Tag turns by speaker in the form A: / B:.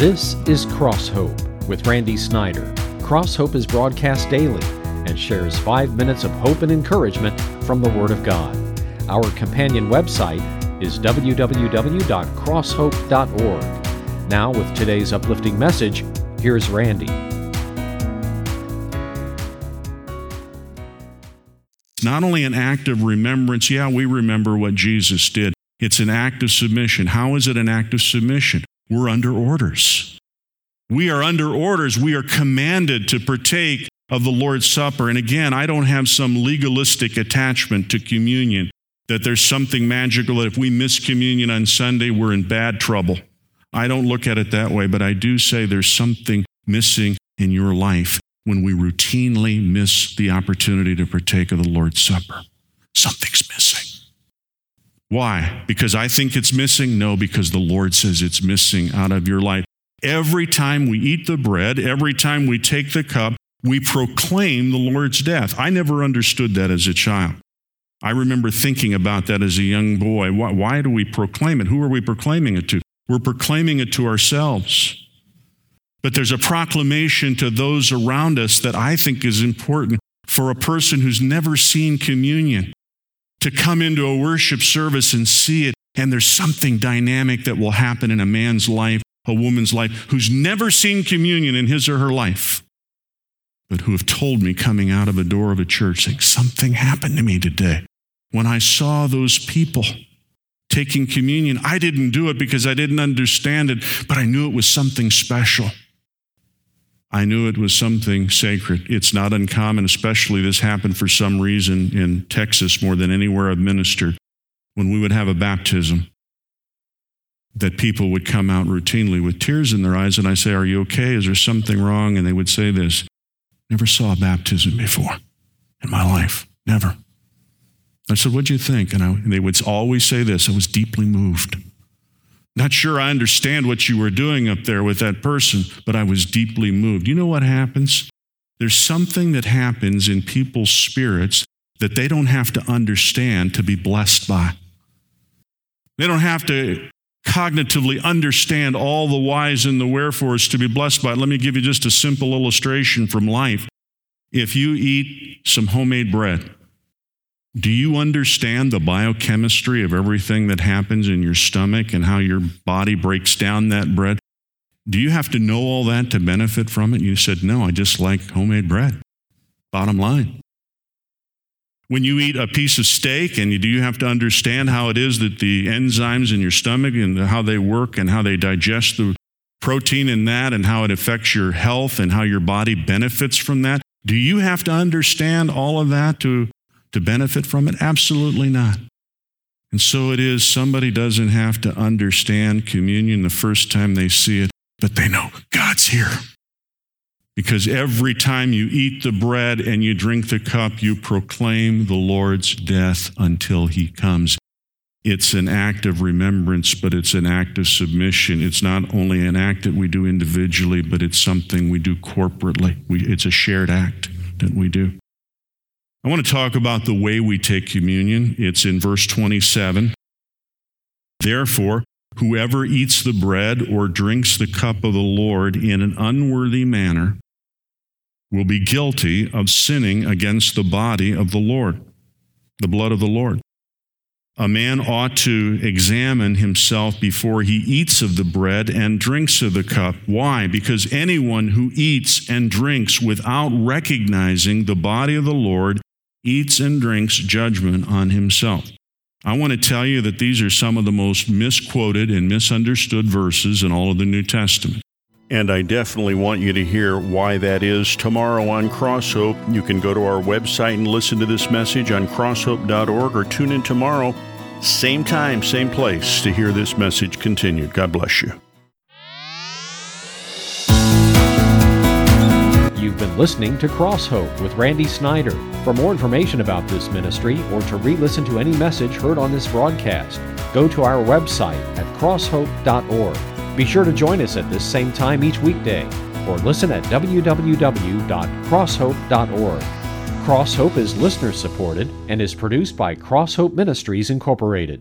A: This is Cross Hope with Randy Snyder. Cross Hope is broadcast daily and shares 5 minutes of hope and encouragement from the Word of God. Our companion website is www.crosshope.org. Now, with today's uplifting message, here's Randy.
B: Not only an act of remembrance, we remember what Jesus did. It's an act of submission. How is it an act of submission? We're under orders. We are under orders. We are commanded to partake of the Lord's Supper. And again, I don't have some legalistic attachment to communion, that there's something magical that if we miss communion on Sunday, we're in bad trouble. I don't look at it that way, but I do say there's something missing in your life when we routinely miss the opportunity to partake of the Lord's Supper. Something's missing. Why? Because I think it's missing? No, because the Lord says it's missing out of your life. Every time we eat the bread, every time we take the cup, we proclaim the Lord's death. I never understood that as a child. I remember thinking about that as a young boy. Why do we proclaim it? Who are we proclaiming it to? We're proclaiming it to ourselves. But there's a proclamation to those around us that I think is important for a person who's never seen communion to come into a worship service and see it. And there's something dynamic that will happen in a man's life, a woman's life, who's never seen communion in his or her life, but who have told me coming out of a door of a church saying, something happened to me today. When I saw those people taking communion, I didn't do it because I didn't understand it, but I knew it was something special. I knew it was something sacred. It's not uncommon, especially this happened for some reason in Texas more than anywhere I've ministered, when we would have a baptism, that people would come out routinely with tears in their eyes, and I say, are you okay? Is there something wrong? And they would say this, never saw a baptism before in my life, never. I said, what'd you think? And they would always say this, I was deeply moved. Not sure I understand what you were doing up there with that person, but I was deeply moved. You know what happens? There's something that happens in people's spirits that they don't have to understand to be blessed by. They don't have to cognitively understand all the whys and the wherefores to be blessed by it. Let me give you just a simple illustration from life. If you eat some homemade bread, do you understand the biochemistry of everything that happens in your stomach and how your body breaks down that bread? Do you have to know all that to benefit from it? You said, no, I just like homemade bread. Bottom line. When you eat a piece of steak, and do you have to understand how it is that the enzymes in your stomach and how they work and how they digest the protein in that and how it affects your health and how your body benefits from that? Do you have to understand all of that to benefit from it? Absolutely not. And so it is, somebody doesn't have to understand communion the first time they see it, but they know God's here. Because every time you eat the bread and you drink the cup, you proclaim the Lord's death until He comes. It's an act of remembrance, but it's an act of submission. It's not only an act that we do individually, but it's something we do corporately. It's a shared act that we do. I want to talk about the way we take communion. It's in verse 27. Therefore, whoever eats the bread or drinks the cup of the Lord in an unworthy manner will be guilty of sinning against the body of the Lord, the blood of the Lord. A man ought to examine himself before he eats of the bread and drinks of the cup. Why? Because anyone who eats and drinks without recognizing the body of the Lord eats and drinks judgment on himself. I want to tell you that these are some of the most misquoted and misunderstood verses in all of the New Testament. And I definitely want you to hear why that is tomorrow on Cross Hope. You can go to our website and listen to this message on crosshope.org, or tune in tomorrow, same time, same place, to hear this message continued. God bless you.
A: You've been listening to Cross Hope with Randy Snyder. For more information about this ministry or to re-listen to any message heard on this broadcast, go to our website at crosshope.org. Be sure to join us at this same time each weekday, or listen at www.crosshope.org. Cross Hope is listener supported and is produced by Cross Hope Ministries Incorporated.